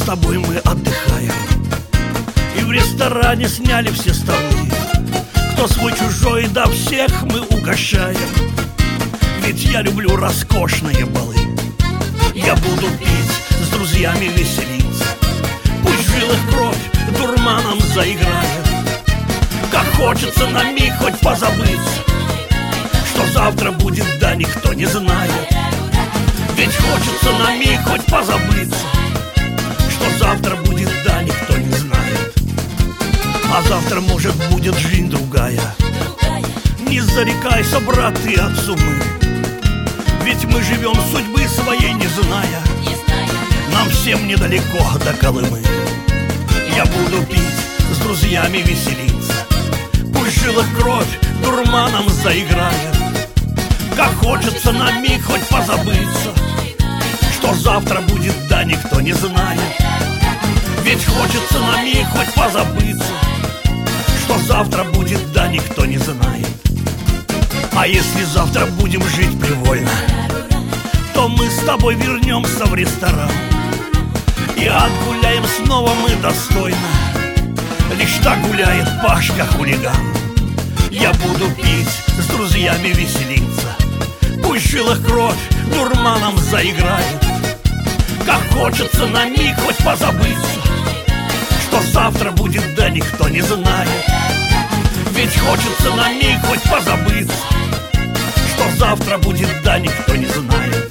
с тобой мы отдыхаем, и в ресторане сняли все столы. Кто свой чужой, да всех мы угощаем, ведь я люблю роскошные балы. Я буду пить, с друзьями веселиться, пусть в жилах кровь дурманом заиграет. Как хочется на миг хоть позабыться, что завтра будет, да никто не знает. Ведь хочется на миг хоть позабыться, что завтра будет, да никто не знает. А завтра, может, будет жизнь другая. Не зарекайся, брат, ты от сумы, ведь мы живем судьбы своей не зная. Нам всем недалеко до Колымы. Я буду пить, с друзьями веселиться, пусть в жилах кровь дурманом заиграет. Как хочется на миг хоть позабыться, что завтра будет, да никто не знает. Ведь хочется на миг хоть позабыться, что завтра будет, да никто не знает. А если завтра будем жить привольно, то мы с тобой вернемся в ресторан и отгуляем снова мы достойно. Лишь так гуляет Пашка-хулиган. Я буду пить, с друзьями веселиться, пусть в жилах кровь дурманом заиграет. Как хочется на миг хоть позабыться, что завтра будет, да никто не знает. Ведь хочется на миг хоть позабыться, что завтра будет, да никто не знает.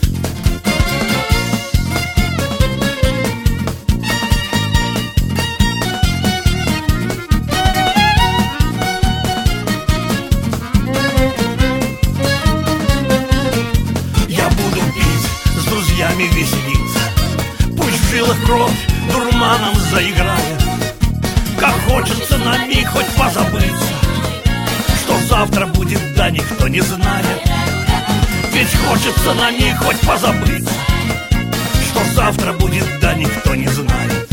Веселиться, пусть в жилах кровь дурманом заиграет. Как хочется на миг хоть позабыться, что завтра будет, да никто не знает. Ведь хочется на миг хоть позабыться, что завтра будет, да никто не знает.